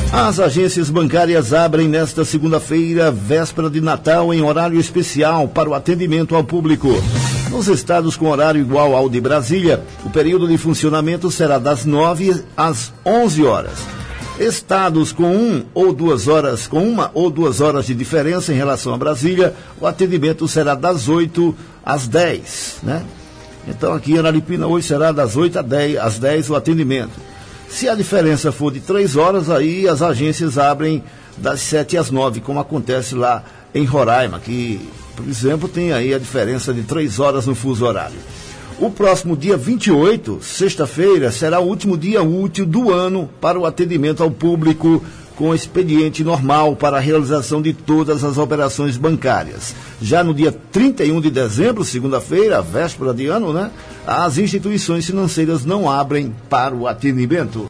As agências bancárias abrem nesta segunda-feira, véspera de Natal, em horário especial para o atendimento ao público. Nos estados com horário igual ao de Brasília, o período de funcionamento será das 9 às 11 horas. Estados com uma ou duas horas de diferença em relação a Brasília, o atendimento será das 8 às 10, né? Então aqui em Araripina hoje será das 8 às 10 o atendimento. Se a diferença for de 3 horas, aí as agências abrem das 7 às 9, como acontece lá em Roraima, que, por exemplo, tem aí a diferença de 3 horas no fuso horário. O próximo dia 28, sexta-feira, será o último dia útil do ano para o atendimento ao público com expediente normal para a realização de todas as operações bancárias. Já no dia 31 de dezembro, segunda-feira, véspera de ano, né? As instituições financeiras não abrem para o atendimento.